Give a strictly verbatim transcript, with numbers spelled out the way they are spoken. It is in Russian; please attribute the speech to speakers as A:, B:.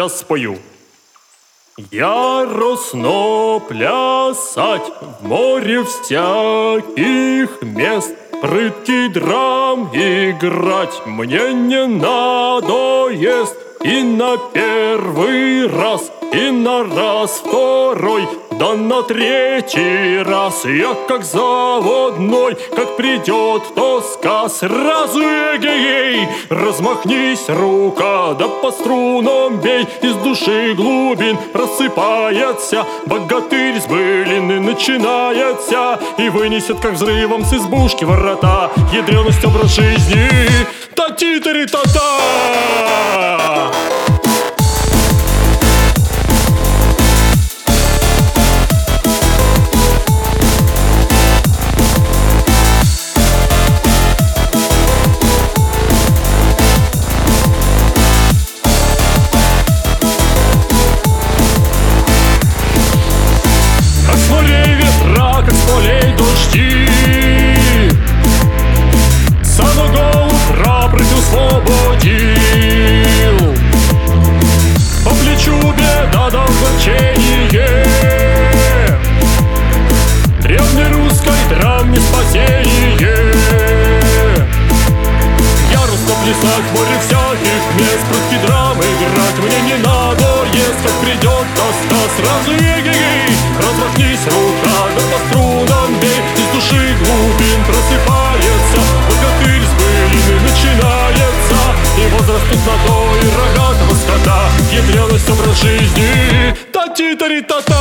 A: сейчас спою. Яростно плясать в море всяких мест, прыткий драм играть мне не надоест. И на первый раз, и на раз второй, да на третий раз я как заводной. Как придет тоска, сразу эгегей, размахнись, рука, да по струнам бей. Из души глубин рассыпается богатырь с былины, начинается и вынесет, как взрывом с избушки ворота. Ядреность образ жизни, та-ти-та-ри-та-та. Как с полей дожди, самого утра прыгнул, свободил. По плечу беда дал значение, древней русской драме спасение. Яростно плясать в море всяких мест, прыгки драм играть мне не надо. Есть, как придет тоска, сразу эгегей, размахнись, рука, да по струнам бей. Из души глубин просыпается богатырь с былины, начинается и возраст тут на то и рогатого скота. Ядреность образ жизни, та-ти-та-ри-та-та.